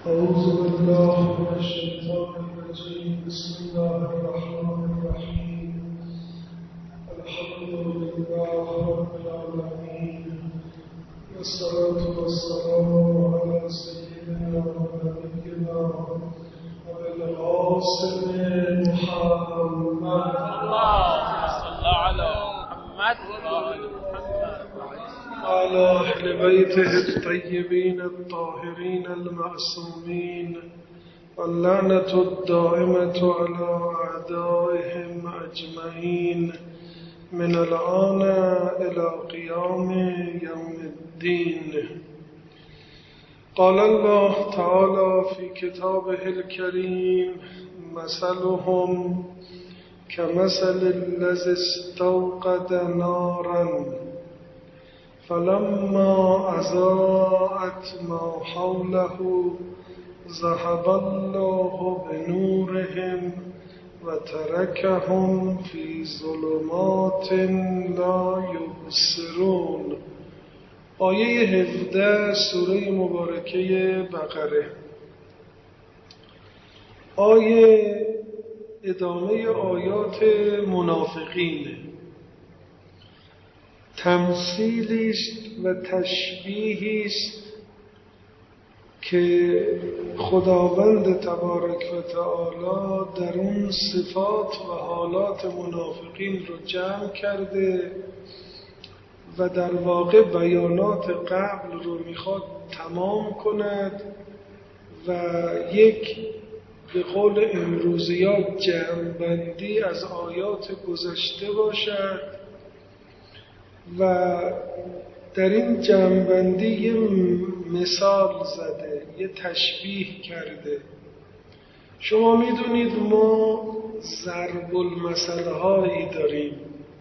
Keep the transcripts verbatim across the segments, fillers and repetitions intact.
أعوذ بالله من الشيطان الرجيم. بسم الله الرحمن الرحيم. الحمد لله رب العالمين، والصلاة والسلام على سيدنا ونبينا أبي القاسم محمد. اللهم صل على محمد وعلى أهل بيته الطيبين الطاهرين المعصومين، واللعنة الدائمة على أعدائهم أجمعين من الآن إلى قيام يوم الدين. قال الله تعالى في كتابه الكريم: مثلهم كمثل الذي استوقد نارا فلما أضاءت ما حوله ذهب الله بنورهم وتركهم في ظلمات لا يبصرون. آیه هفده سوره مبارکه بقره. آیه ادامه آیات منافقینه، تمثیلی است و تشبیهی است که خداوند تبارک و تعالی در اون صفات و حالات منافقین رو جمع کرده و در واقع بیانات قبل رو میخواد تمام کند و یک به قول امروزیات جمع‌بندی از آیات گذشته باشد و در این جمع‌بندی یه مثال زده، یه تشبیه کرده. شما میدونید ما ضرب المثل هایی داریم.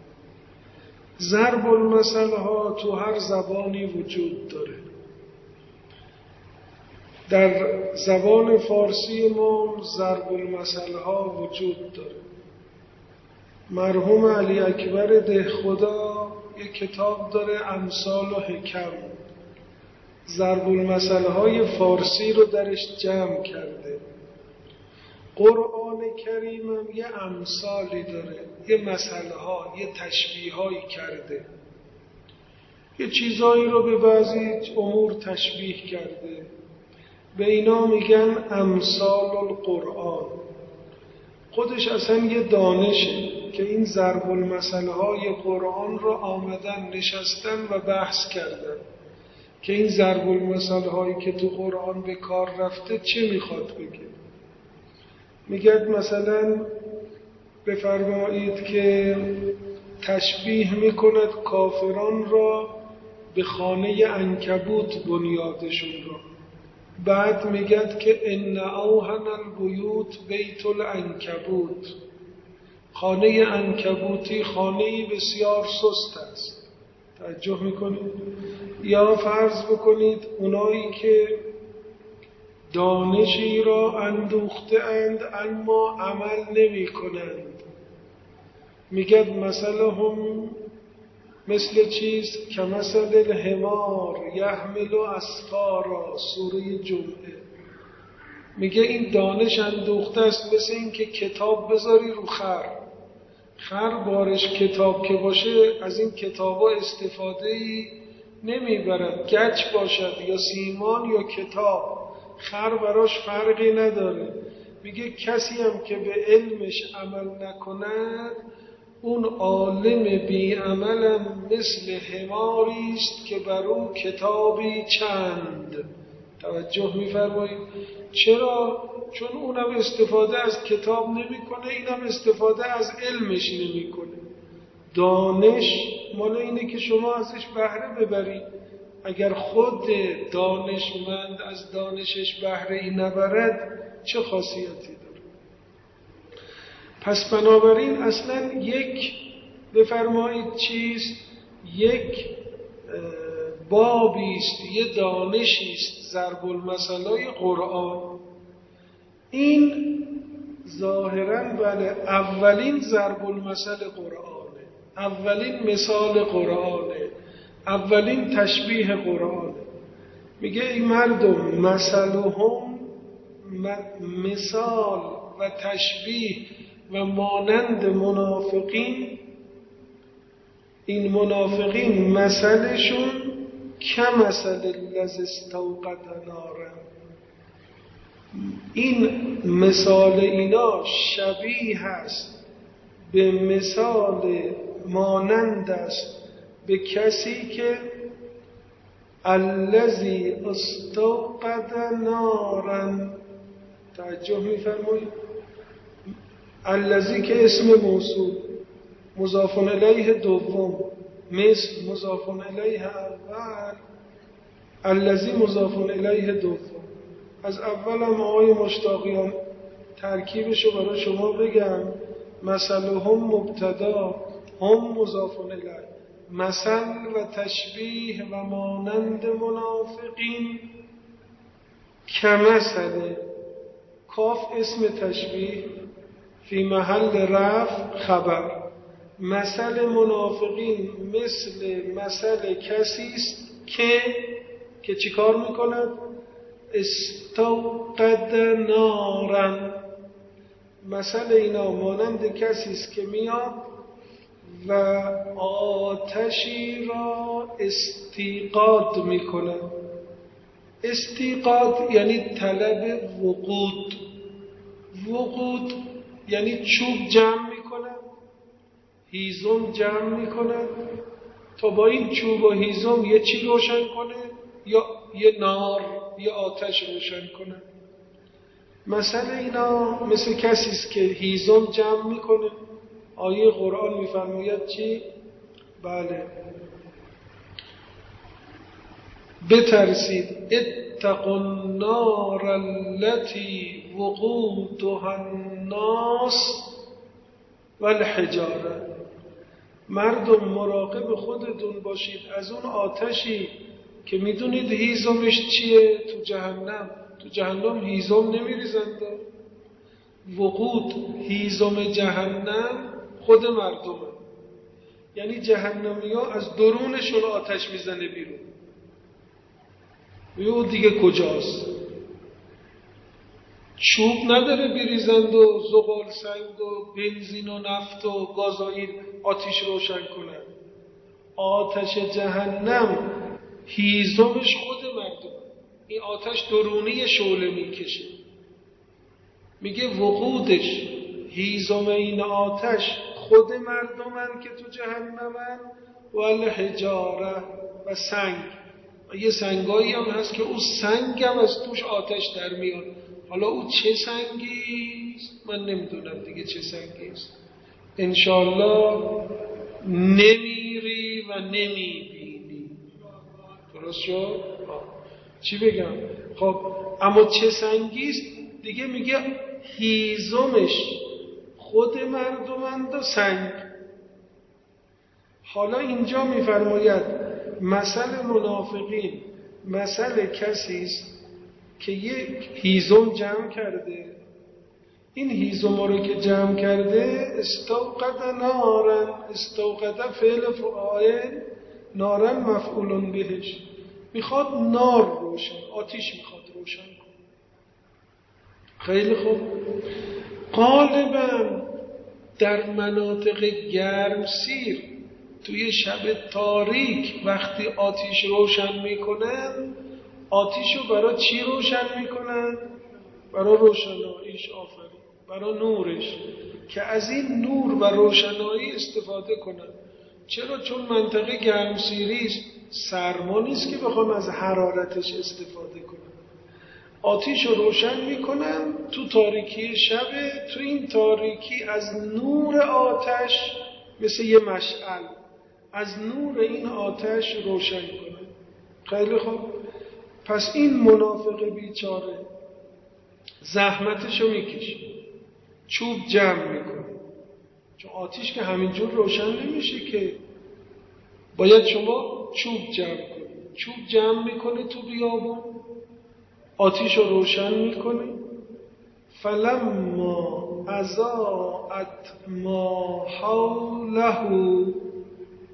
ضرب المثل ها تو هر زبانی وجود داره. در زبان فارسی ما ضرب المثل ها وجود داره. مرحوم علی اکبر دهخدا یک کتاب داره، امثال و حکم، ضرب المثل های فارسی رو درش جمع کرده. قرآن کریم هم یه امثالی داره، یه مثل ها، یه تشبیه هایی کرده، یه چیزایی رو به بعضی امور تشبیه کرده. به اینا میگن امثال القرآن. خودش اصلا یه دانشه که این ضرب المثل های قرآن رو آمدن نشستن و بحث کردن که این ضرب المثل هایی که تو قرآن به کار رفته چه میخواد بگه. میگه مثلا بفرمایید که تشبیه میکند کافران را به خانه عنکبوت بنیادشون را. بعد میگه که ان اوهن البیوت بیت العنکبوت، خانه عنکبوتی خانه‌ای بسیار سست است. توجه میکنید؟ یا فرض بکنید اونایی که دانشی را اندوخته اند اما عمل نمی کنند، میگه مثلهم مثل چیز که مثل الحمار یحمل اسفارا، سوره جمعه. میگه این دانش اندوخته است مثل این که کتاب بذاری رو خر، خر بارش کتاب که باشه از این کتابا استفاده ای نمیبرد، گچ باشد یا سیمان یا کتاب، خر براش فرقی نداره. میگه کسی هم که به علمش عمل نکند اون عالم بی عملم مثل حماری است که بر اون کتابی چند. توجه میفرمایید؟ چرا؟ چون اونم استفاده از کتاب نمیکنه، اینم استفاده از علمش نمیکنه. دانش مال اینه که شما ازش بهره ببرید. اگر خود دانشمند از دانشش بهره ای نبرد چه خاصیتی داره؟ پس بنابراین اصلا یک بفرمایید چیست؟ یک بابی است، یه دانشی است ضرب المثلای قرآن. این ظاهراً بله اولین ضرب المثل قرآنه، اولین مثال قرآنه، اولین تشبیه قرآنه. میگه ای مردم مثلهم مثال و تشبیه و مانند منافقین، این منافقین مثلشون کمثل الذی استوقد نارا، این مثال اینا شبیه هست به مثال مانند است به کسی که الذی استوقد نارا. توجه می‌فرمایید، الذی که اسم موصول، مضاف الیه دوم، مثل مضاف الیه اول، الذی مضاف الیه دوم. از اول هم آقای مشتاقیان ترکیبشو برای شما بگم. مثلهم مبتدا، هم مضاف الیه، مثل و تشبیه و مانند منافقین، کمثل، کاف اسم تشبیه، فی محل رفع خبر. مثل منافقین مثل مثل کسی است که که چیکار میکند؟ استوقد نارا. مثل اینا مانند کسی است که میاد و آتشی را استیقاد میکند. استیقاد یعنی طلب وقود. وقود یعنی چوب جمع میکند، هیزم جمع میکند تا با این چوب و هیزم یه چی روشن کنه، یا یه نار، یه آتش روشن کنه. مثل اینا مثل کسی است که هیزم جمع میکنه. آیه قرآن میفرماید چی؟ بله، بترسید اتقوا النار التي وقودها الناس والحجاره. مردم مراقب خودتون باشید از اون آتشی که میدونید هیزمش چیه؟ تو جهنم. تو جهنم هیزم نمیریزند. وقود، هیزم جهنم خود مردم، یعنی جهنمی ها از درونشون آتش میزنه بیرون. او دیگه کجاست؟ چوب نداره بریزند و زغال سنگ و بنزین و نفت و گازوئیل آتش روشن کنند. آتش جهنم هیزمش خود مردم. این آتش درونی شعله میکشه. میگه وقودش، هیزم این آتش خود مردمن که تو جهنمن، و الحجاره، و سنگ. یه سنگایی هم هست که اون سنگ هم از توش آتش در میاد. حالا او چه سنگیست من نمیدونم دیگه چه سنگیست. انشالله نمیری و نمیبینی. درست شد؟ چی بگم؟ خب اما چه سنگیست دیگه؟ میگه هیزمش خود مردمند و سنگ. حالا اینجا میفرماید مثل منافقین مثل کسی است که یک هیزم جمع کرده. این هیزم رو که جمع کرده استوقد نارن، استوقد فعل فاعل، نارن مفعول بهش، میخواد نار روشن، آتش میخواد روشن کنه. خیلی خوب. غالبا در مناطق گرمسیر توی شب تاریک وقتی آتش روشن میکنن، آتش رو برای چی روشن میکنن؟ برای روشناییش، آفرین، برای نورش، که از این نور و روشنایی استفاده کنن. چرا؟ چون منطقه گرمسیری است، سرما نیست که بخوام از حرارتش استفاده کنم. آتش رو روشن میکنن تو تاریکی شب. تو این تاریکی از نور آتش، مثل یه مشعل، از نور این آتش روشن کنن. خیلی خوب. پس این منافق بیچاره زحمتشو میکشه، چوب جمع میکنه، چون آتش که همینجور روشن نمیشه که، باید شما چوب جمع کنی. چوب جمع میکنه تو بیابون، آتش رو روشن میکنه. فلما اضاءت ما حوله،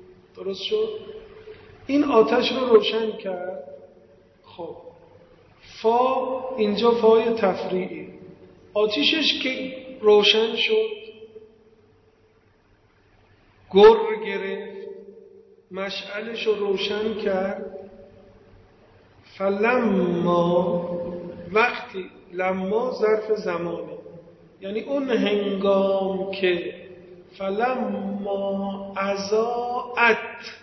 درست شد؟ این آتش رو روشن کرد. خب فا اینجا فای تفریعی. آتیشش که روشن شد، گر گرفت، مشعلش رو روشن کرد. فلما، وقتی، لما ظرف زمانه، یعنی اون هنگام که، فلما اضاءت،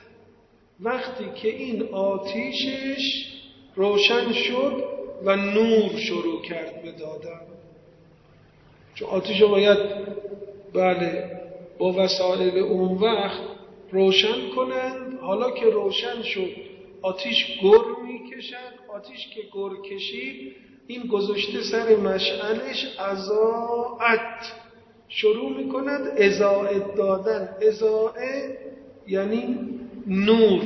وقتی که این آتیشش روشن شد و نور شروع کرد به دادن. چون آتیش رو باید بله با وسایل اون وقت روشن کنند. حالا که روشن شد آتیش گر میکشد. آتیش که گر کشید این گذاشته سر مشعلش، اضاءت شروع میکند اضاءت دادن. اضاءه یعنی نور.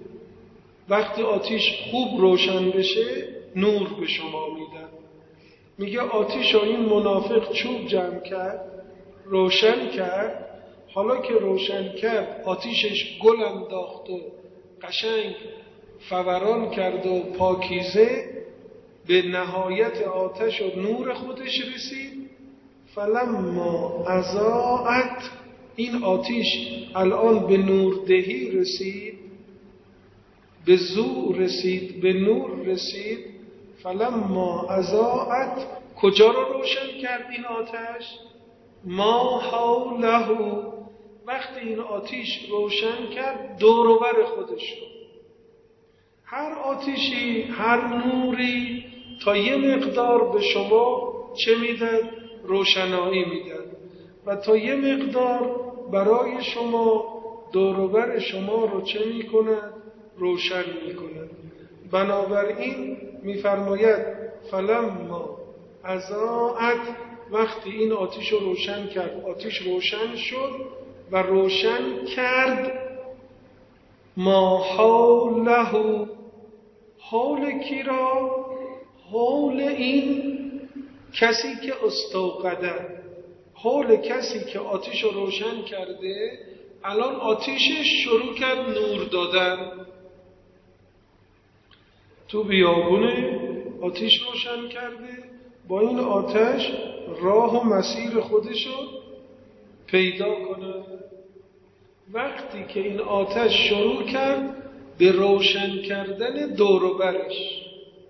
وقتی آتیش خوب روشن بشه نور به شما میدن. میگه آتیش رو این منافق چوب جمع کرد، روشن کرد. حالا که روشن کرد آتیشش گل انداخت و قشنگ فوران کرد و پاکیزه به نهایت آتش و نور خودش رسید. فلما اضاءت، این آتیش الان به نوردهی رسید، به ضوء رسید، به نور رسید. فلما اضاءت، کجا رو روشن کرد این آتش؟ ما حوله، وقتی این آتیش روشن کرد دور و بر خودش رو. هر آتیشی، هر نوری تا یه مقدار به شما چه میدن؟ روشنایی میدن و تا یه مقدار برای شما دور و بر شما رو چه میکنن؟ روشن میکنن. بنابراین میفرماید فلما اضاءت، وقتی این آتیش رو روشن کرد، آتیش روشن شد و روشن کرد ما حوله. حول کی را؟ حول این کسی که استوقده، حول کسی که آتیش رو روشن کرده. الان آتیشش شروع کرد نور دادن. تو بیابونه آتیش روشن کرده، با این آتش راه و مسیر خودشو پیدا کنه. وقتی که این آتش شروع کرد به روشن کردن دور و برش،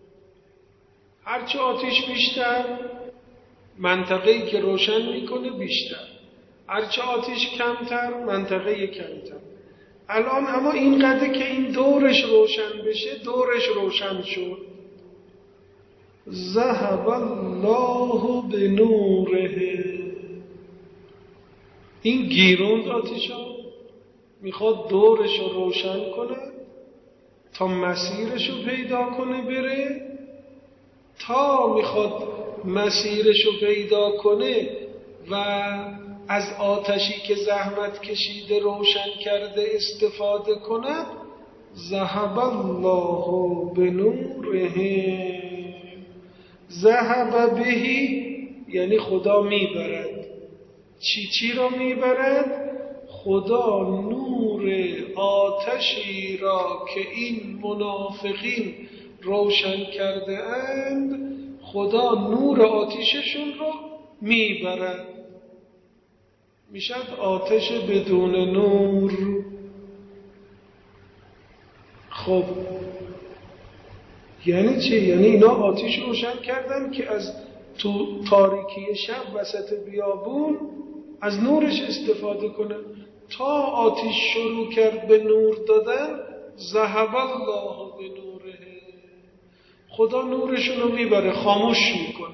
هرچه آتیش بیشتر، منطقه‌ای که روشن میکنه بیشتر، هرچه آتیش کمتر، منطقه کمتر. الان اما اینقدر که این دورش روشن بشه، دورش روشن شد. ذهب الله بنوره، این گیروند آتیشا، میخواد دورش رو روشن کنه تا مسیرش رو پیدا کنه بره. تا میخواد مسیرش رو پیدا کنه و از آتشی که زحمت کشیده روشن کرده استفاده کند. ذهب الله بنوره، ذهب بهی یعنی خدا میبرد. چی چی را میبرد؟ خدا نور آتشی را که این منافقین روشن کرده اند، خدا نور آتششون را میبرد. میشد آتش بدون نور. خب یعنی چی؟ یعنی اینا آتش روشن کردن که از تو تاریکی شب وسط بیابون از نورش استفاده کنه. تا آتش شروع کرد به نور دادن، ذهب الله بنوره، خدا نورشون رو میبره، خاموش میکنه.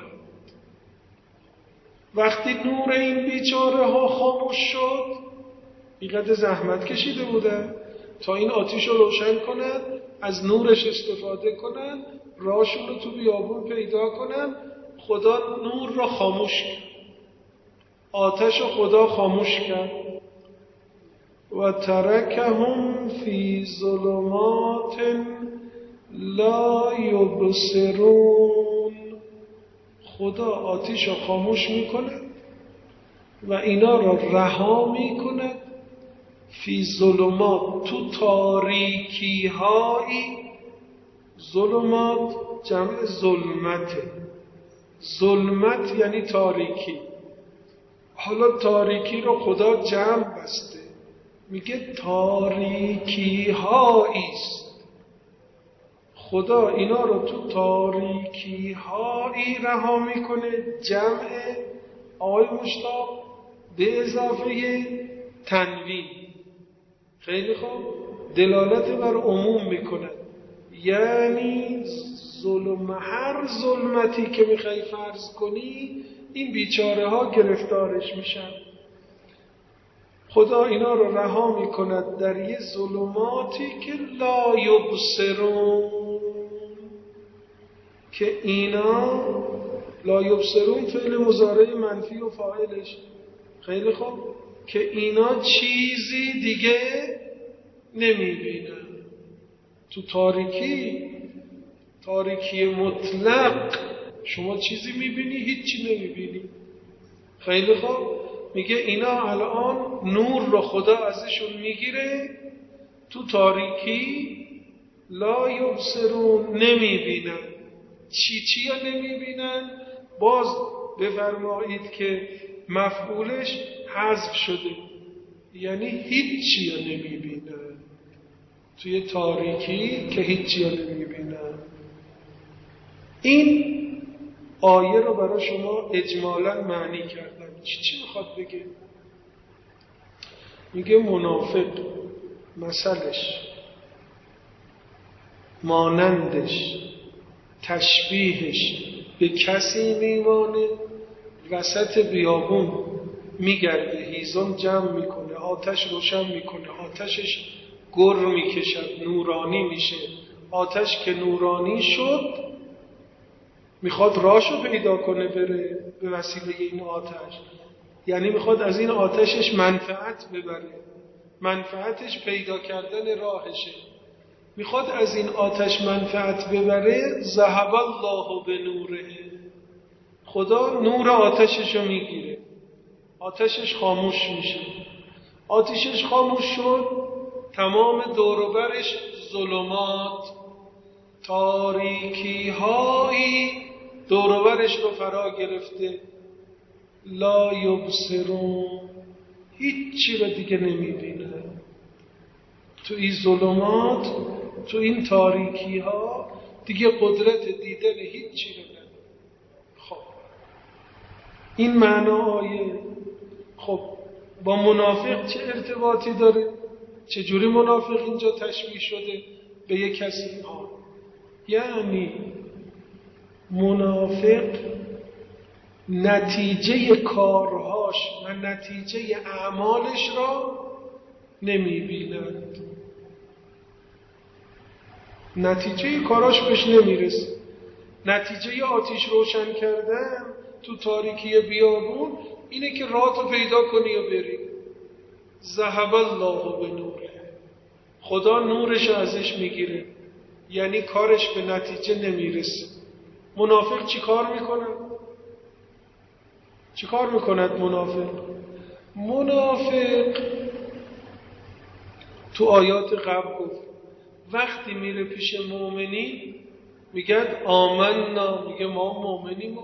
وقتی نور این بیچاره ها خاموش شد، اینقدر زحمت کشیده بودن تا این آتش رو روشن کنن، از نورش استفاده کنن، راهشون رو تو بیابون پیدا کنن، خدا نور را خاموش کرد، آتش رو خدا خاموش کرد. و ترکهم فی ظلمات لا یبصرون، خدا آتش رو خاموش میکنه و اینا را رها میکند. فی ظلمات، تو تاریکی هایی ظلمات جمع ظلمته. ظلمت یعنی تاریکی. حالا تاریکی رو خدا جمع بسته، میگه تاریکی هاییست. خدا اینا رو تو تاریکی هایی رها میکنه. جمع آقای مشتاق به اضافه تنوین. خیلی خوب، دلالت بر عموم میکنه. یعنی ظلم، هر ظلمتی که میخوای فرض کنی این بیچاره ها گرفتارش میشن. خدا اینا رو رها میکند در یه ظلماتی که لا یبصرون، که اینا لا یبصرون فعل مضارع منفی و فاعلش. خیلی خوب، که اینا چیزی دیگه نمیبینن. تو تاریکی، تاریکی مطلق، شما چیزی میبینی؟ هیچی نمیبینی. خیلی خوب، میگه اینا الان نور رو خدا ازشون میگیره، تو تاریکی لا یبصرون، نمیبینن. چی چی ها نمیبینن؟ باز بفرمایید که مفعولش حذف شده، یعنی هیچی ها نمیبینن. توی تاریکی که هیچی ها نمیبینن. این آیه رو برای شما اجمالاً معنی کردم. چی چی میخواد بگه؟ میگه منافق مثلش، مانندش، تشبیهش به کسی میمانه وسط بیابون میگرده، هیزم جمع میکنه، آتش روشن میکنه، آتشش گر میکشد، نورانی میشه. آتش که نورانی شد میخواد راشو پیدا کنه بره به وسیله این آتش، یعنی میخواد از این آتشش منفعت ببره. منفعتش پیدا کردن راهشه. میخواد از این آتش منفعت ببره. ذهب الله به نوره، خدا نور آتششو میگیره، آتشش خاموش میشه. آتشش خاموش شد، تمام دور و برش ظلمات، تاریکی هایی دور و برش رو فرا گرفته. لا یبصرون، هیچی رو دیگه نمیبینه. تو این ظلمات، تو این تاریکی ها دیگه قدرت دیدن هیچی رو نداره. خب این معنای خب با منافق چه ارتباطی داره؟ چه جوری منافق اینجا تشبیه شده به یک کسی؟ ها یعنی منافق نتیجه کارهاش و نتیجه اعمالش را نمی‌بیند. نتیجه کاراش بهش نمیرسه. نتیجه آتش روشن کردن تو تاریکی بیابون اینه که راه رو پیدا کنی و بری. ذهب الله به نوره، خدا نورش ازش میگیره، یعنی کارش به نتیجه نمیرسه. منافق چی کار میکنه؟ چی کار میکند منافق؟ منافق تو آیات قبل گفت وقتی میره پیش مؤمنی میگه آمنا، میگه ما مؤمنیم،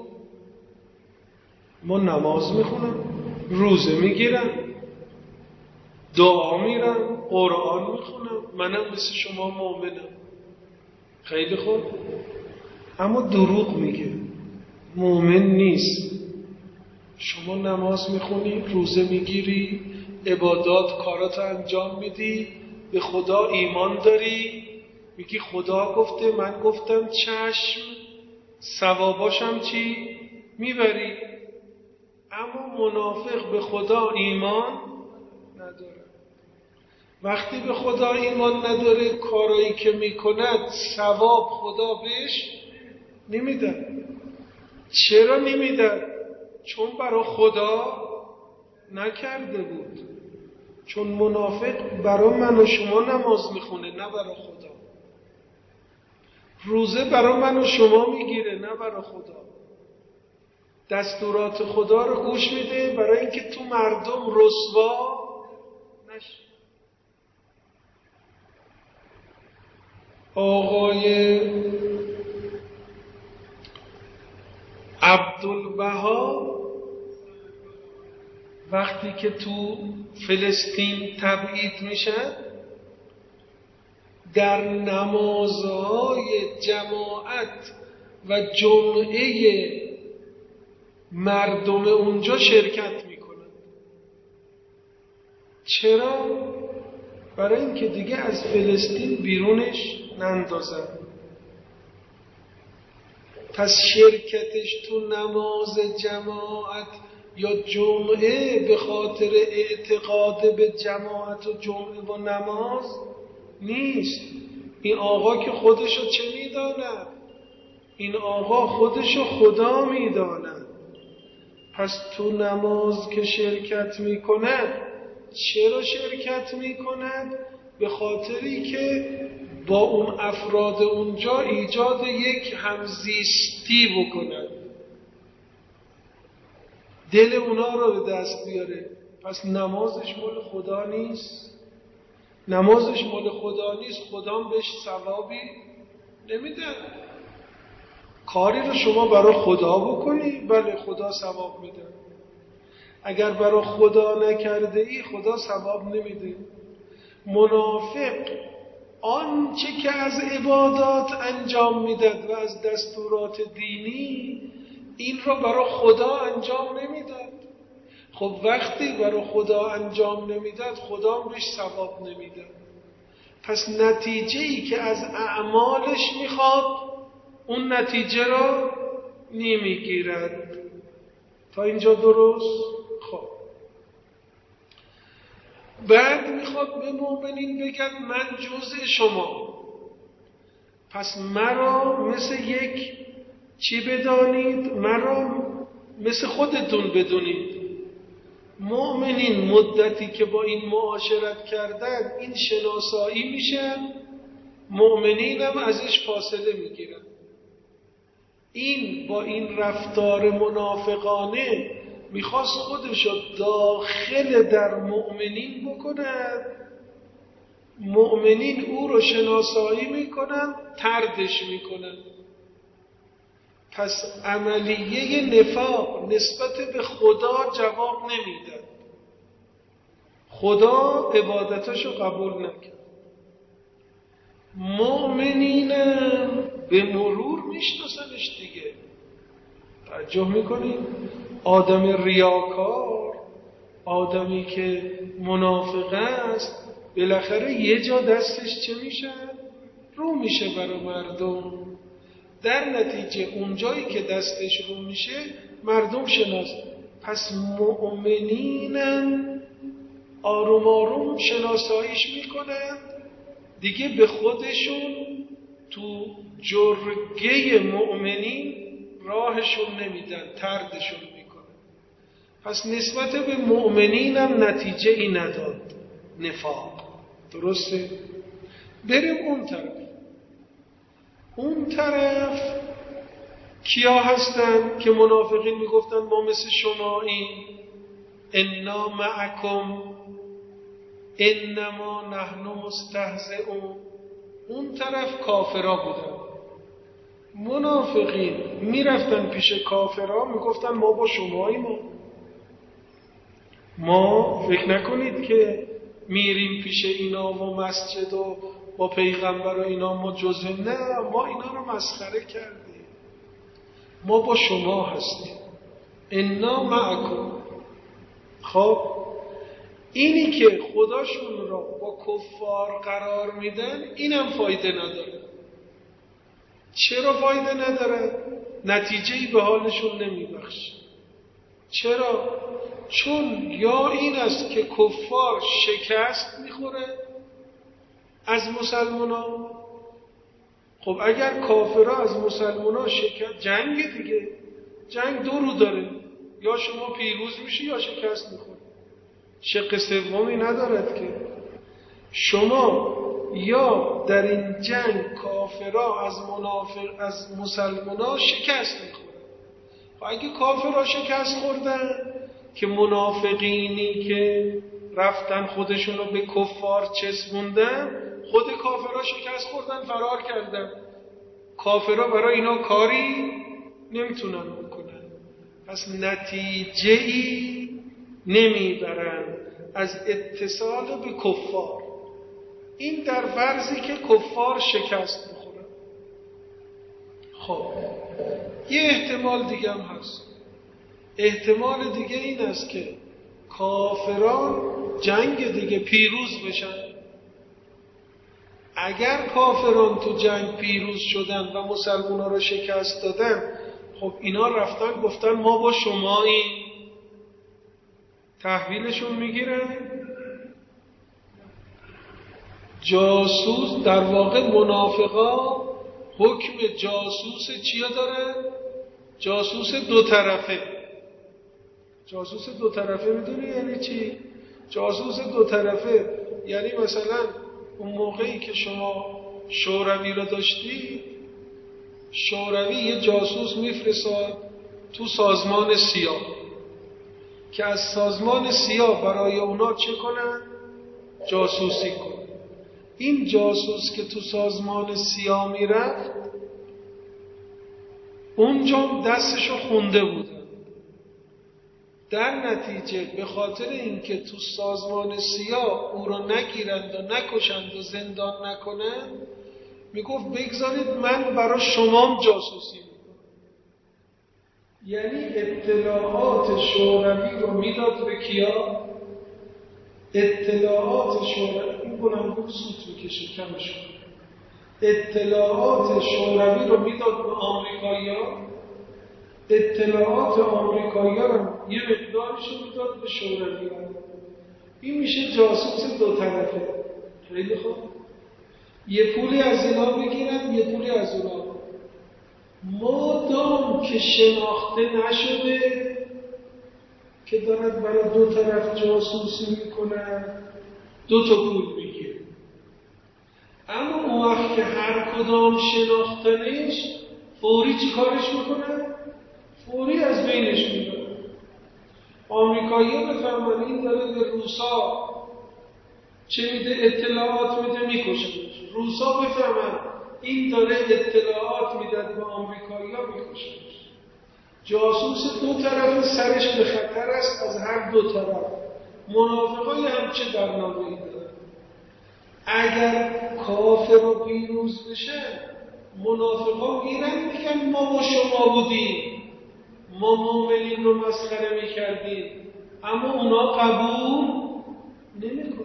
ما نماز میخونم، روزه میگیرم، دعا میرم، قرآن میخونم، منم مثل شما مؤمنم. خیلی خوب، اما دروغ میگه، مؤمن نیست. شما نماز میخونی، روزه میگیری، عبادات کاراتو انجام میدی، به خدا ایمان داری، میگی خدا گفته، من گفتم چشم، ثواباشم چی؟ میبری. اما منافق به خدا ایمان نداره. وقتی به خدا ایمان نداره، کارایی که میکند ثواب خدا بهش نمیده. چرا نمیده؟ چون برای خدا نکرده بود. چون منافق برای من و شما نماز میخونه، نه برای خدا. روزه برای من و شما میگیره، نه برای خدا. دستورات خدا رو گوش میده برای اینکه تو مردم رسوا نشه. آقای عبدالبها وقتی که تو فلسطین تبعید میشن، در نمازهای جماعت و جمعه مردم اونجا شرکت میکنن. چرا؟ برای اینکه دیگه از فلسطین بیرونش نندازن. پس شرکتش تو نماز جماعت یا جمعه به خاطر اعتقاد به جماعت و جمعه و نماز نیست. این آقا که خودشو چه میداند؟ این آقا خودشو خدا میداند. پس تو نماز که شرکت میکند، چرا شرکت میکند؟ به خاطری که با اون افراد اونجا ایجاد یک همزیستی بکند، دل اونا رو به دست بیاره. پس نمازش مال خدا نیست. نمازش مال خدا نیست، خدا بهش ثوابی نمیده. کاری رو شما برای خدا بکنی، بله خدا ثواب میده. اگر برای خدا نکرده ای، خدا ثواب نمیده. منافق آنچه که از عبادات انجام میداد و از دستورات دینی، این رو برای خدا انجام نمیداد. خب وقتی برای خدا انجام نمیداد، خدا هم بهش ثواب نمیداد. پس نتیجه‌ای که از اعمالش میخواد، اون نتیجه رو نمیگیرد. تا اینجا درست؟ خب بعد میخواد به مؤمنین بگد من جزء شما، پس مرا مثل یک چی بدانید؟ مرا مثل خودتون بدونید. مؤمنین مدتی که با این معاشرت کردن، این شناسایی میشن، مؤمنین هم ازش فاصله میگیرن. این با این رفتار منافقانه میخواست خودشو داخل در مؤمنین بکند، مؤمنین او رو شناسایی میکنن، طردش میکنن. پس عملیه نفاق نسبت به خدا جواب نمیدن. خدا عبادتشو قبول نکرد. مؤمنینم به مرور میشناسنش دیگه. توجه میکنید؟ آدم ریاکار، آدمی که منافق است، بالاخره یه جا دستش چه میشه؟ رو میشه برای مردم. در نتیجه اون جایی که دستش رو میشه، مردم شناس. پس مؤمنینم آروم آروم شناساییش میکنن، دیگه به خودشون تو جرگه مؤمنین راهشون نمیدن، طردشون میکنن. پس نسبت به مؤمنینم نتیجه ای نداد نفاق. درسته؟ بریم اون طرف. اون طرف کیا هستن که منافقین میگفتن ما مثل شماییم؟ انا معکم انما نحن مستهزئون. اون طرف کافرا بودن. منافقین میرفتن پیش کافرا میگفتن ما با شماییم. ما فکر نکنید که میریم پیش اینا و مسجد و با پیغمبر و اینا ما جزء، نه، ما اینا رو مسخره کردیم، ما با شما هستیم. انا معکم. خب اینی که خداشون را با کفار قرار میدن، اینم فایده نداره. چرا فایده نداره؟ نتیجه‌ای به حالشون نمیبخشه. چرا؟ چون یا این است که کفار شکست میخوره از مسلمانان. خب اگر کافرها از مسلمانان شکست، جنگ دیگه، جنگ دو رو داره، یا شما پیروز میشی یا شکست میخوری. شق سومی ندارد که. شما یا در این جنگ کافرها از منافق از مسلمانان شکست میخورن. و اگه کافرها شکست خوردن، که منافقینی که رفتن خودشونو به کفار چسبوندن، خود کافرها شکست خوردن، فرار کردن. کافرها برای اینا کاری نمیتونن بکنن، پس نتیجه‌ای نمیبرن از اتصال به کفار. این در فرضی که کفار شکست بخورن. خب یه احتمال دیگه هم هست. احتمال دیگه این است که کافران جنگ دیگه پیروز بشن. اگر کافران تو جنگ پیروز شدن و مسلمان‌ها رو شکست دادن، خب اینا رفتن گفتن ما با شماییم، تحویلشون میگیرن. جاسوس در واقع منافقا حکم جاسوس چیا دارن؟ جاسوس دو طرفه. جاسوس دو طرفه میدونی یعنی چی؟ جاسوس دو طرفه یعنی مثلا اون موقعی که شما شوروی رو داشتی، شوروی یه جاسوس میفرستاد تو سازمان سیاه که از سازمان سیاه برای اونا چه کنن؟ جاسوسی کنن. این جاسوس که تو سازمان سیاه میرفت اونجا دستشو خونده بودن. در نتیجه به خاطر اینکه تو سازمان سیاه او رو نگیرند و نکشند و زندان نکنند، میگفت بگذارید من برای شمام جاسوسی میکنم. یعنی اطلاعات شوروی رو میداد به کیا؟ اطلاعات شوروی، این بلندگو سوت میکشه کمش کنه. اطلاعات شوروی رو میداد به آمریکایی‌ها، اطلاعات آمریکایی‌ها رو یه مقدارش رو میداد به شوروی‌ها. این میشه جاسوس دو طرفه. خیلی خوب. یه پولی از اینا بگیرن، یه پولی از اونا. مادام که شناخته نشده که دارد برای دو طرف جاسوسی میکنن، دو تا پول میگیره. اما اون وقت که هر کدام شناختنش، فوری چی کارش میکنن؟ فوری از بینش میبرن. آمریکایی‌ها بفهمن این داره به روسا چه میده؟ اطلاعات میده، میکشنش. روسا بفهمن این داره اطلاعات میده به آمریکایی‌ها، میکشنش. جاسوس دو طرف سرش به خطر است از هر دو طرف. منافقای هم چه برنامه‌ای دارن؟ اگر کافر رو پیروز بشه، منافقا میرن میگن ما با شما بودیم، ما مومنین رو مسخره میکردیم، اما اونا قبول نمیکنن.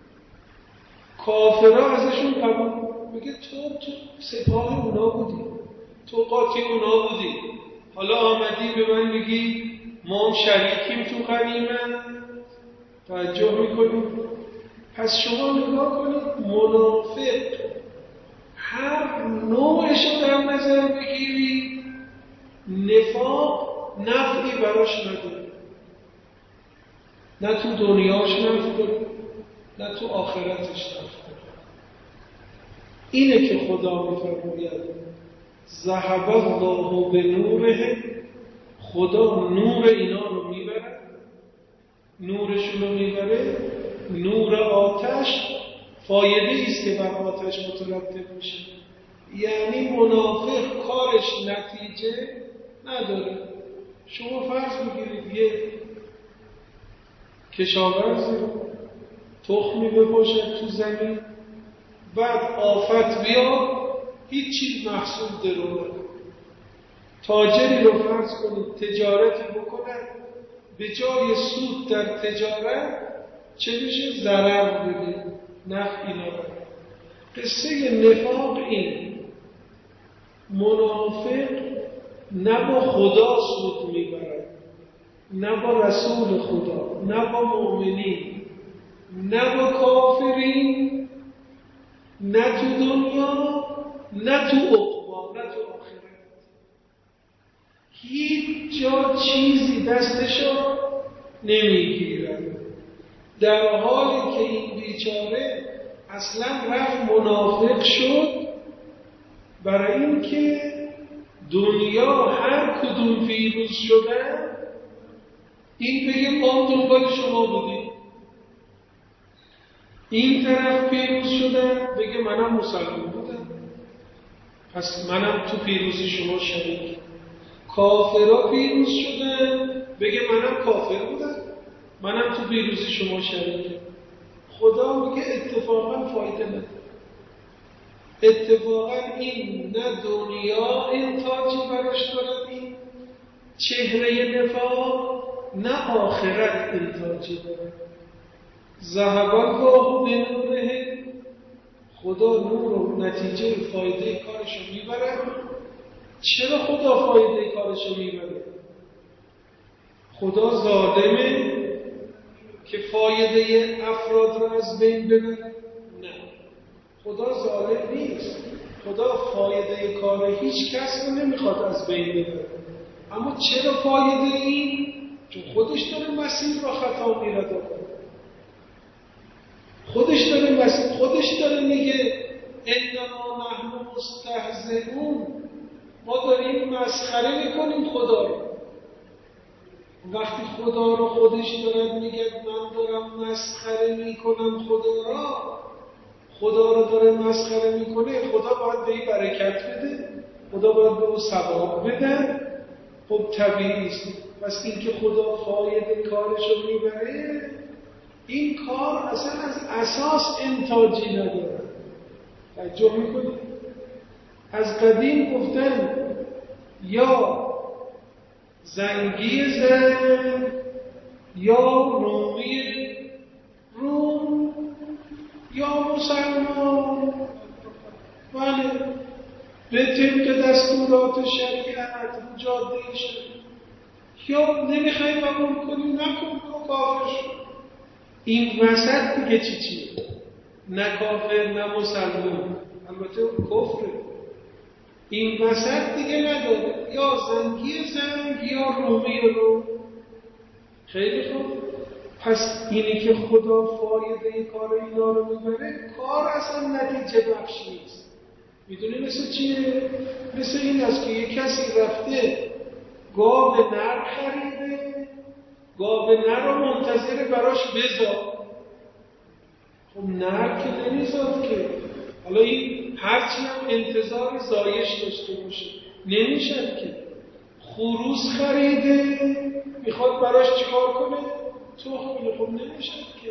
کافرها ازشون قبول میگه تو تو سپاه اونا بودی، تو قاطی اونا بودی، حالا آمدی به من میگی ما هم شریکیم تو غنیمت. توجه میکنید؟ پس شما نگاه کنید، منافق هر نوعش رو در نظر بگیرید، نفاق نفعی براش نداره. نه تو دنیاش نفع داره، نه تو آخرتش نفع داره. اینه که خدا میفرماید ذهب الله بنورهم، خدا نور اینا رو میبره، نورشون رو میبره. نور آتش فایده است که بر آتش مترتب میشه. یعنی منافق کارش نتیجه نداره. شما فرض میگیرید یه کشاورزی رو تخمی بپاشد تو زمین، بعد آفت بیاد، هیچ چیز محصول درو نکنه. تاجری رو فرض کنید تجارتی بکنه، به جای سود در تجارت چه بشه؟ ضرر بده، نفعی نبره. قصه نفاق این، منافق نه با خدا سود میبرد، نه با رسول خدا، نه با مؤمنین، نه با کافرین، نه تو دنیا، نه تو عقبا، نه تو آخرت. هیچ جا چیزی دستشو نمیگیرد. در حالی که این بیچاره اصلا رفت منافق شد برای اینکه دنیا هر کدوم پیروز شدن این بگه ما دنبال شما بودیم. این طرف پیروز شدن بگه منم مسلمان بودم، پس منم تو پیروزی شما شریک. کافرها پیروز شدن بگه منم کافر بودم، منم تو پیروزی شما شریکم. خدا میگه اتفاقا فایده نداره. اتفاقا این نه دنیا انتاجی براش دارد این چهره نفاق، نه آخرت انتاجی دارد. ذهب الله بنوره، خدا نور و نتیجه فایده کارشو میبره. چرا خدا فایده کارشو میبره؟ خدا ظالمه که فایده افراد رو از بین ببره؟ نه، خدا ظالم نیست. خدا فایده کار هیچ کس رو نمیخواد از بین ببره. اما چرا فایده این؟ چون خودش داره مسیر را خطا میره. خودش داره مسیر، خودش داره میگه انما نحن مستهزئون، ما داریم مسخره میکنیم خدا رو. وقتی خدا رو خودش داره میگه من دارم مسخره میکنم خدا را، خدا رو داره مسخره میکنه، خدا باید به این برکت بده، خدا باید به اون ثواب بده. خب طبیعی است. پس این که خدا فایده کارش رو میبره، این کار اصلا از اساس انتاجی نداره. توجه میکنید؟ از قدیم گفتن یا زنگی زن یا رومی روم یا مسلمان. بله، به طبق دستورات شریعت رو جاده شد. یا نمیخوایی قبول کنی نکن، برو کافر شد. این وسط دیگه چی چیه؟ نه کافر نه مسلمان، البته اون کفره. این وسط دیگه نداره، یا زنگی زنگ یا رومی رو. خیلی خوب. پس اینی که خدا فایده کار اینا رو میبره، کار اصلا نتیجه بخش نیست. میدونی مثل چیه؟ مثل این است که یک کسی رفته گاو نر خریده، گاو نر رو منتظر براش بذار. خب نر که نمیذاد که. حالا این هرچی هم انتظار زایش داشته باشه نمیشد که. خروس خریده میخواد براش چیکار کنه؟ تخم. خب نمیشد که.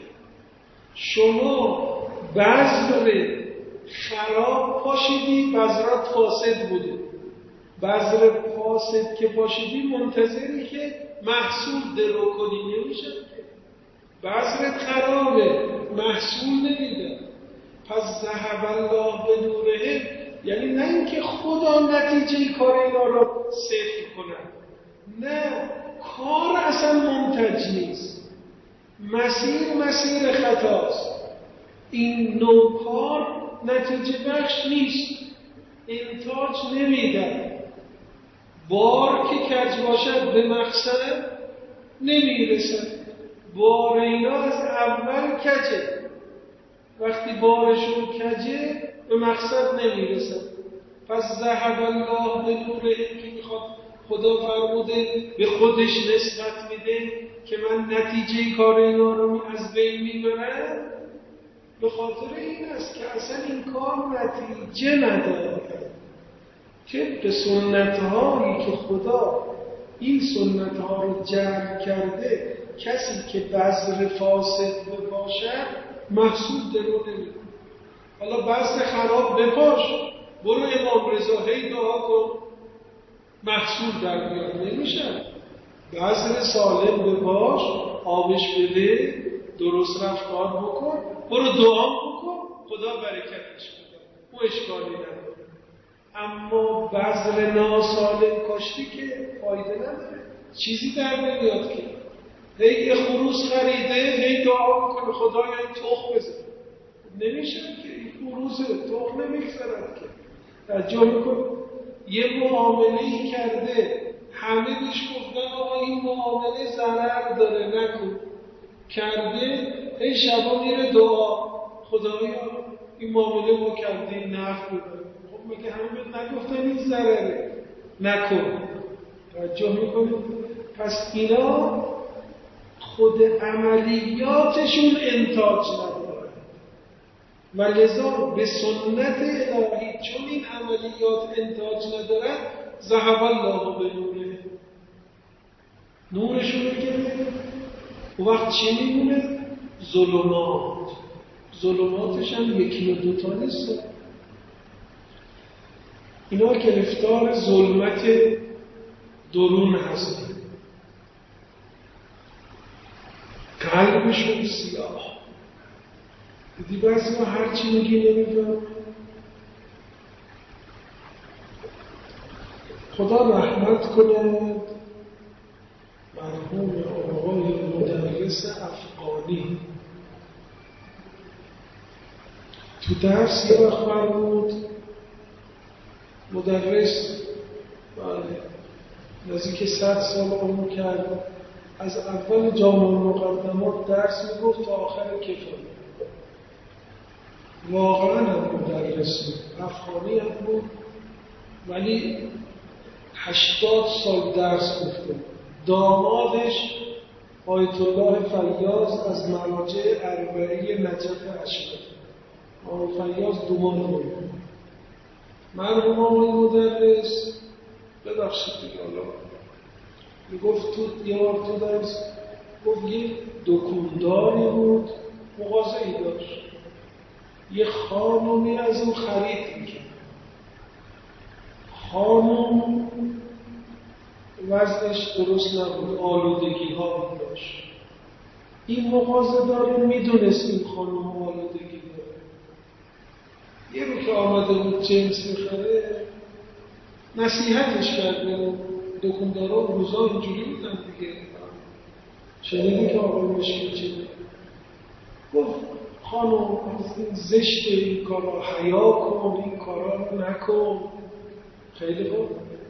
شما بذر خراب پاشیدی، بذرات فاسد بوده. بذر فاسد که پاشیدی منتظری که محصول درو کنی، نمیشد که. بذرت خرابه، محصول نمیده. پس ذهب الله بنورهم، یعنی نه اینکه خدا نتیجه کار اینا رو صفر کنه، نه، کار اصلا منتج نیست، مسیر مسیر خطاست. این نوع کار نتیجه بخش نیست، انتاج نمیده. بار که کج باشد به مقصد نمیرسد. بار اینا از اول کجه، وقتی بارشون کجه به مقصد نمیرسد. پس ذهب الله به نورهم که میخواد، خدا فرموده به خودش نسبت میده که من نتیجه کار اینا رو از بین میبرم. به خاطر این است که اصلا این کار نتیجه نداره، که به سنت‌هایی که خدا این سنت‌ها رو جمع کرده، کسی که بذر فاسد بپاشد محصول درو نمیده. حالا بذر خراب بپاش، برو امام رضا هی دعا کن، محصول در بیاد. نمیشه. بذر سالم بپاش، آبش بده، درست رفتار بکن، برو دعا بکن، خدا برکتش بده، او اشکالی نداره. اما بذر ناسالم کاشتی که فایده نداره، چیزی در نمیاد که. هی خروس خریده، هی دعا میکنه خدایا این تخم بزن. نمیشه که، این خروسه، تخم نمیگذارد که. توجه میکنه یه معامله‌ای کرده، همه بهش گفتن آقا این معامله ضرر داره نکن. کرده، هی شبا میره دعا، خدایا این معامله ما کردیم نفع ببره. خب میگه همه بهت نگفتن این ضرره، نکن. توجه میکنه. پس اینا خود عملیاتشون انتاج نداره. و لذا به سنت الهی چون این عملیات انتاج ندارد ذهب الله به نوره، نورشون رو گرفت. و وقت چی میمونه؟ ظلمات. ظلماتش هم یکی و دوتا نیست، اینا گرفتار ظلمت درون هستن، قلبشون سیاه. دیدی بعضی ها هرچی میگی نمیفهم. خدا رحمت کند مرحوم آقای مدرس افغانی تو درس یه وقت فرمود، مدرس بله نزدیک صد سال عمر کرد، از اول جامع مقدمات درس میگفت تا آخر کتاب. واقعا هم مدرس افغانی هم بود، ولی هشتاد سال درس گفته. دامادش آیت الله فیاض از مراجع اربعی نجف اشرف، آقای فیاض دومان بود. مرحوم آقای مدرس ببخشید دیگه الله میگفت تو یه بار تو درس گفت یه دکونداری بود مغازه‌ای داشت، یه خانومی از اون خرید میکرد. خانوم وضعش درست نبود، آلودگی ها داشت. این مغازه داره میدونست این خانوم آلودگی داره. یه رو که آمده بود جنس میخره نصیحتش کرده. دکاندارا روزا اینجوری بودن دیگه، شنیدی که آقای مشکل چه گفت خانم از این زشت این کارا حیا کن، این کارا رو نکن. خیلی خوب.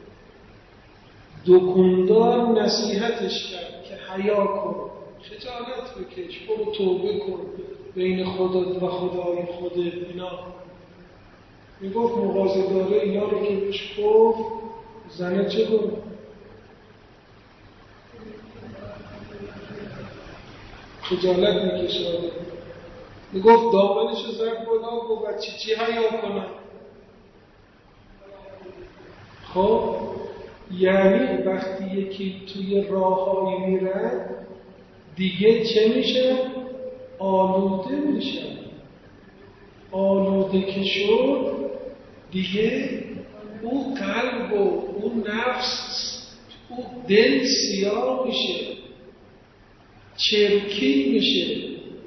دکاندار نصیحتش کرد که حیا کن، خجالت بکش، برو توبه کن بین خودت و خدای خودت. اینا میگفت مغازه داره اینا رو که بهش گفت زنه چه گفت؟ خجالت میکشه. میگفت دامنش رو زد بالا، گفت بچه چی حیا کنم؟ خب یعنی وقتی یکی توی راههایی میره دیگه چه میشه؟ آلوده میشه. آلوده که شد دیگه او قلب و او نفس او دل سیاه میشه، چرکی میشه.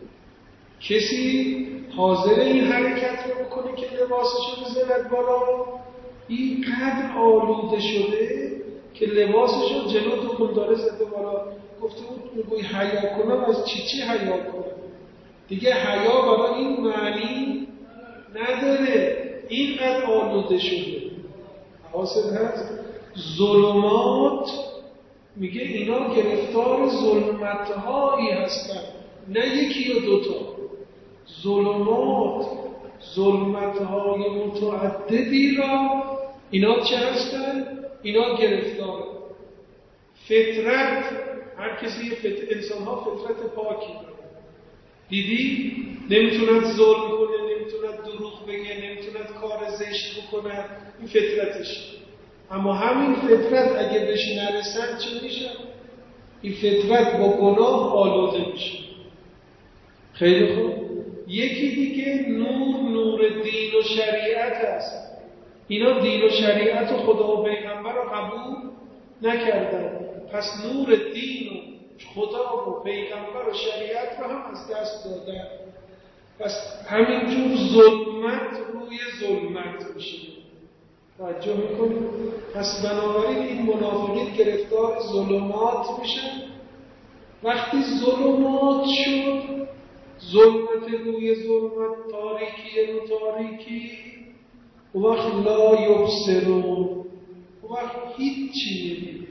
کسی حاضر این حرکت رو بکنه که لباسش رو بزند بالا؟ این قدر آلوده شده که لباسش رو جلو دکانداره زده بالا. گفته بود میگوی حیا کنم، از چی چی حیا کنم؟ دیگه حیا برای این معنی نداره، اینقدر آلوده شده. حاصل هست ظلمات، میگه اینا گرفتار ظلمتهایی هستن، نه یکی یا دوتا. ظلمات ظلمتهای متعددی را اینا چه هستن؟ اینا گرفتار. فطرت، هر کسی یه فطرت، انسان ها فطرت پاکی دارن. دیدی؟ نمیتوند ظلم کنه، نمیتوند دروغ بگه، نمیتوند کار زشت بکنه، این فطرتش. اما همین فطرت اگه بهش نرسن چه میشه؟ این فطرت با گناه آلوده میشه. خیلی خوب. یکی دیگه نور، نور دین و شریعت است. اینا دین و شریعت و خدا و پیغمبر رو قبول نکردن، پس نور دین و خدا و پیغمبر و شریعت رو هم از دست دادن. پس همینجور ظلمت روی ظلمت میشه. توجه میکنید؟ پس بنابراین این منافقین گرفتار ظلمات میشن. وقتی ظلمات شد، ظلمت روی ظلمت، تاریکی رو تاریکی، و وقت لا یبصرون، و وقت هیچی نمیبینه،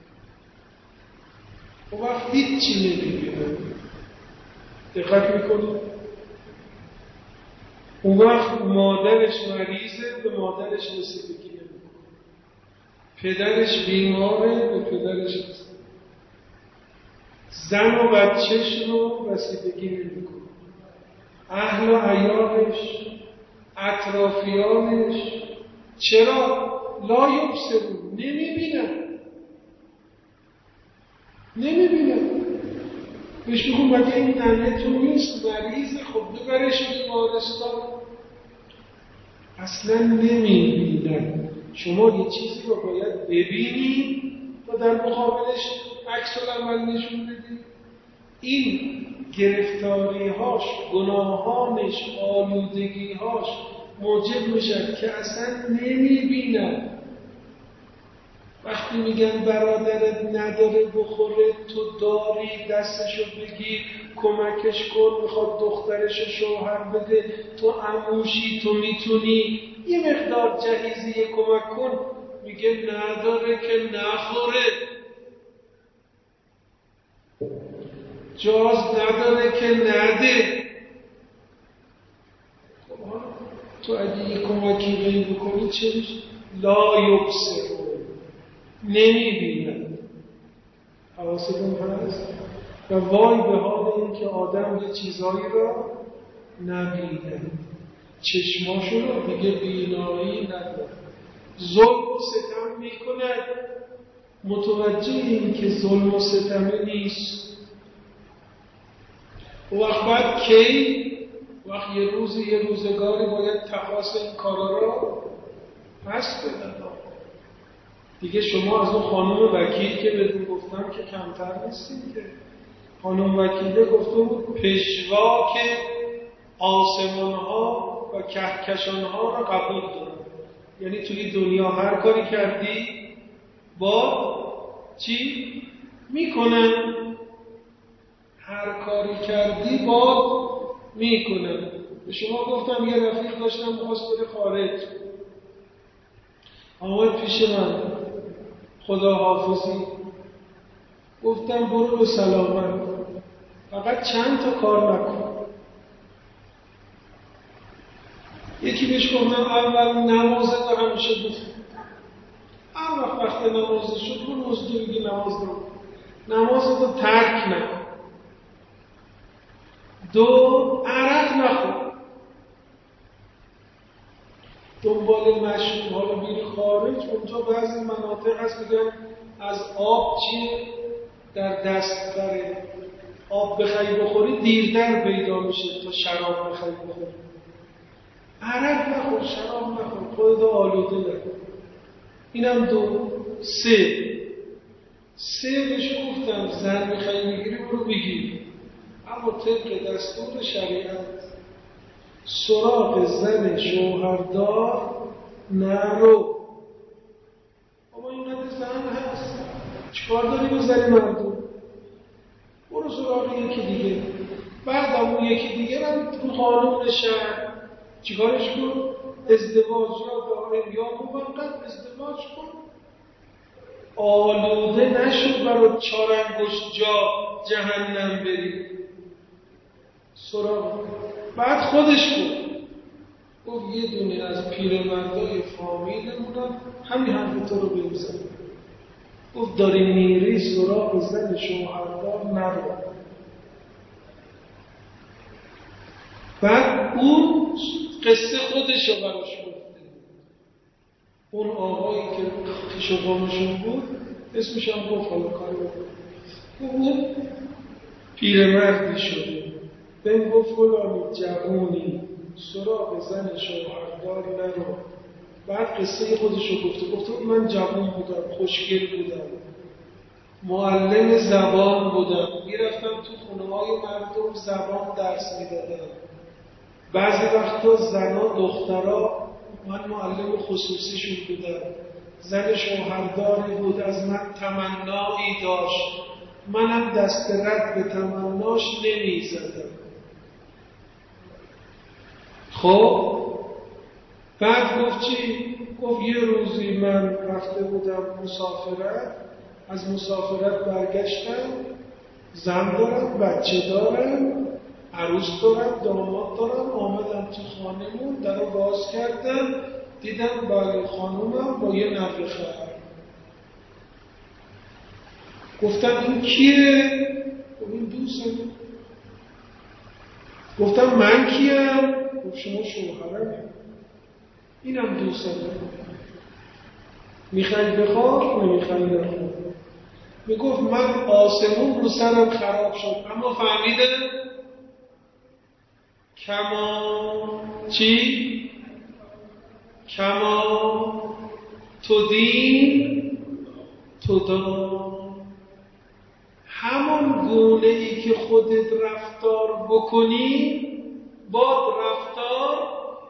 و وقت هیچی نمیبینه. دقت میکنید؟ اون وقت مادرش مریضه، به مادرش رسیدگی نمیکنه. پدرش بیماره، به پدرش رسیدگی. زن و بچهش رو رسیدگی نمیکنه. اهل و عیالش، اطرافیانش. چرا؟ لا یبصرون، نمیبینن نمیبینن بهش بگو مگه این ننه تو نیست؟ مریضه، خب ببرش بیمارستان. اصلا نمیبینن. شما یه چیزی رو باید ببینید تا در مقابلش عکس العمل نشون بدید. این گرفتاری‌هاش، گناهانش، آلودگی‌هاش موجب میشد که اصلا نمیبینن. وقتی میگن برادرت نداره بخوره، تو داری، دستشو بگیر کمکش کن، میخواد دخترشو شوهر بده، تو عموشی، تو میتونی یه مقدار جهیزیه کمک کن، میگه نداره که نخوره، جاز نداره که نده. تو اگه یه کمکی به این بکنی چه میشه؟ لا یبصرون، نمیبینن. حواستون هست؟ و وای به حال این که آدم یه چیزایی را نبینه، چشماشون رو دیگه بینایی نداره، ظلم و ستم میکنه، متوجه این که ظلم و ستم نیست. و وقت بعد کی؟ وقت یه روزی یه روزگاری باید تقاس این کارا را پس بدن. دیگه شما از اون خانم وکیل که بدون گفتم که کمتر نیستیم که. خانم وکیله گفته بود پشواک آسمان‌ها و کهکشان‌ها را قبول دارم. یعنی توی دنیا هر کاری کردی با چی؟ میکنن. هر کاری کردی با میکنن. به شما گفتم یه رفیق داشتم می‌خواست بره خارج، آمد پیش من، خدا حافظی. گفتم برو به سلامت، فقط چند تا کار نکن. یکی بهش گفتم اول نمازه رو همیشه بخون، هر وقت وقت نمازه شد برو مسجد بگی نماز رو نماز رو ترک نکن. دو، عرق نخور. دنبال مشروب، حالا بیری خارج، اونجا بعضی مناطق هست میگن از آب چی در دست داره، آب بخوای بخوری دیردر پیدا میشه تا شراب بخوای بخوری. عرق نخور، شراب نخور، خودت آلوده نکن. اینم دو. سه سه بهش گفتم زن میخوای بگیری برو بگیر، اما طبق دستور شریعت سراغ زن شوهردار نرو. اما این قدر زن هست، چیکار داری بزنی مردم؟ برو سراغ یکی دیگه. بعد اون یکی دیگه من رو قانون شهر چیکارش کن؟ ازدواج یا دائم یا موقت ازدواج کن. آلوده نشو برای چهار انگشت جا جهنم بری. سراغ بعد خودش بود گفت یه دونه از پیرمردای فامیلمونم همین حرف تو رو بزنه. گفت داری میری سراغ زن شوهردار نرو. بعد اون قصه خودش رو براش گفته. اون آقایی که پیش و قامشون بود اسمش هم گفت، حالا کاری بکنه، اون پیرمردی شده بهم گفت فلانی جوونی سراغ زن شوهردار نرو. بعد قصه خودش رو گفته. گفته من جوان بودم، خوشگل بودم، معلم زبان بودم، میرفتم تو خونه های مردم زبان درس میدادم. بعضی وقتا زنا دخترها من معلم خصوصیشون بودم. زن شوهرداری بود از من تمنایی داشت، منم دست رد به تمناش نمیزدم. خب بعد گفت چی؟ گفت یه روزی من رفته بودم مسافرت، از مسافرت برگشتم، زن دارم، بچه دارم، عروس دارم، داماد دارم، آمدم تو خانمون، در رو باز کردم، دیدم بله خانومم با یه نقل خبر. گفتم این کیه؟ گفت این دوستم. گفتم من کیم؟ گفت شما شوهرم. اینم دوست دارم. میخوای بخواب نمیخوای نخواب. میگفت من آسمون رو سرم خراب شد اما فهمیدم کما چی؟ کما تو دین تو دان. همون گونه ای که خودت رفتار بکنی باد رفتار.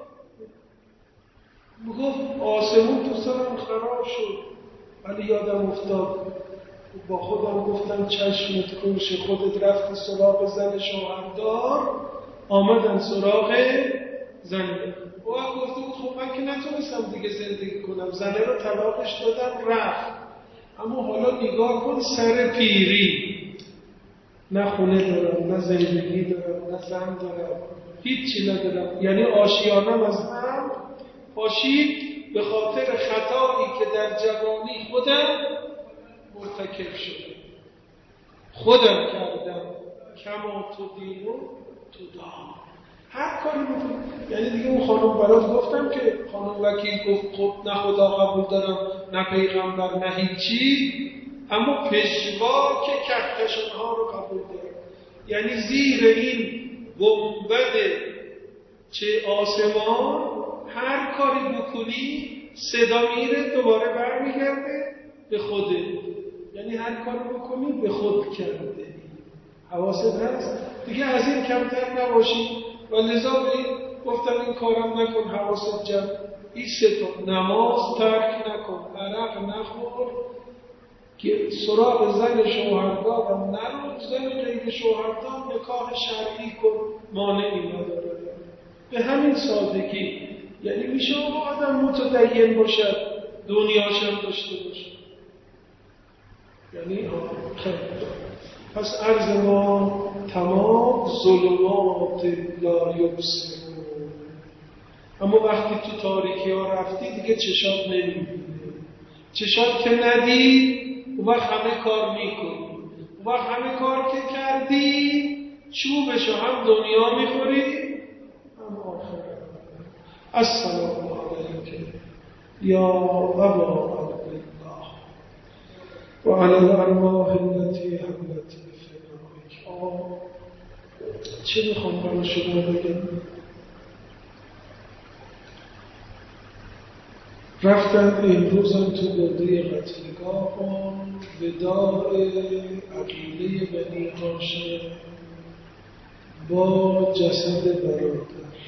میگفت آسمون تو سرم خراب شد ولی یادم افتاد با خودم گفتم چشمت کوش، خودت رفتی سراغ زن شوهردار آمدن سراغ زن. او هم گفته بود خب من که نتونستم دیگه زندگی کنم، زنه رو طلاقش دادم رفت، اما حالا نگاه کن سر پیری نه خونه دارم نه زندگی دارم نه زن دارم هیچی ندارم، یعنی آشیانم از هم پاشید به خاطر خطایی که در جوانی خودم مرتکب شدم، خودم کردم. کما تو دینو تو دان. هر کاری بکنم. یعنی دیگه اون خانم برات گفتم که خانم وکیل گفت خب نه خدا قبول دارم نه پیغمبر نه هیچی، اما پژوا که کهکشان‌ها رو قبول دارم. یعنی زیر این گنبد چه آسمان هر کاری بکنی صدا میره دوباره برمیگرده به خودت. یعنی هر کاری بکنی به خود کرده. حواست هست؟ دیگه از این کمتر نباشی. و لذا به این گفتم این کارم نکن، حواست جمع. این سه تا نماز ترک نکن، عرق نخور، که سراغ زن شوهردارم نرو، زن غیر شوهردار نکاح شرعی کن، مانعی نداره. به همین سادگی. یعنی میشه آدم متدین باشد دنیاشم داشته باشه. یعنی خیلی پس عرض ما تمام ظلمات لا یبصرون. اما وقتی تو تاریکی ها رفتی دیگه چشات نمیبینه. چشات که ندید اون وقت همه کار میکنی. اون وقت همه کار که کردی چوبشو هم دنیا میخوری هم آخرت. السلام علیکم یا ابا عبدالله و علی الارواح التي حملت بفدائک. چه میخوام برای شما بگم؟ رفتن امروزم تو بوده قتلگاه وداع عقیله بنی هاشم با جسد برادر.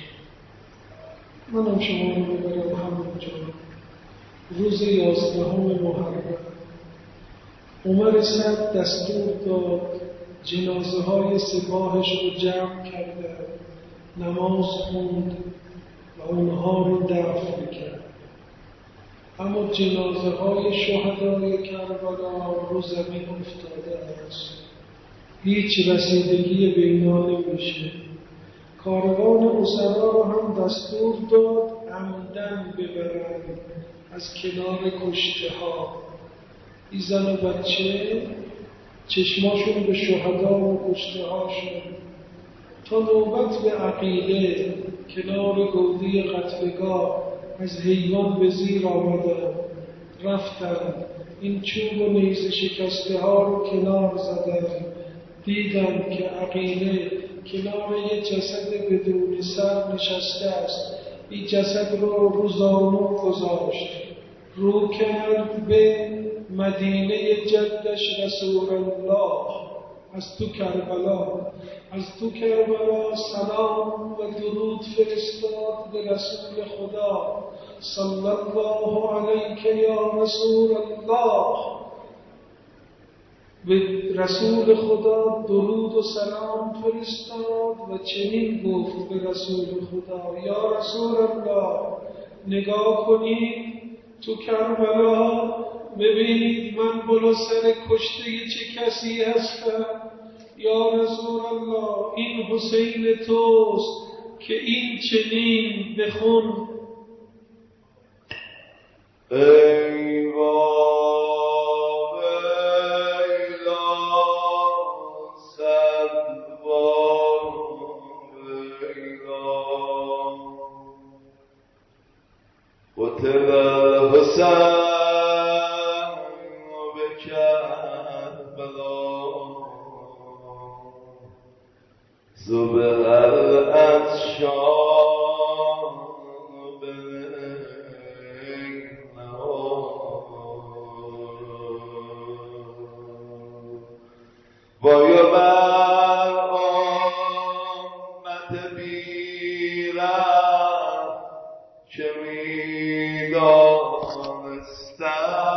منم شما رو ببرم همونجا. روز یازدهم محرم عمر سعد دستور داد جنازه های سپاهش رو جمع کرده، نماز خوند و اونها رو دفن کرد. اما جنازه های شهدای کربلا رو زمین افتاده است، هیچ رسیدگی به اینا نمیشه. کاروان اسرا رو هم دستور داد عمدن ببرن از کنار کشته ها. این زن و بچه چشماشون به شهدا و کشته هاشون تا نوبت به عقیله کنار گودی قتلگاه از حیوان به زیر آمدن، رفتن این چوب و نیزه شکسته ها رو کنار زدن، دیدن که عقیله کنار یه جسد بدون سر نشسته است. این جسد رو رو زانو گذاشت، رو کرد به مدینه جدش رسول الله از تو کربلا. از تو کربلا سلام و درود فرستاد به رسول خدا صلی الله علیک یا رسول الله. به رسول خدا درود و سلام فرستاد و چنین گفت به رسول خدا یا رسول الله نگاه کنید تو کربلا، ببینید من بالا سر کشته چه کسی هستم. یا رسول الله این حسین توست که این چنین بخون ای ویلا سبوان حسین به کربلا زبه العطشان به وای بر آمت بیرم که می دانستم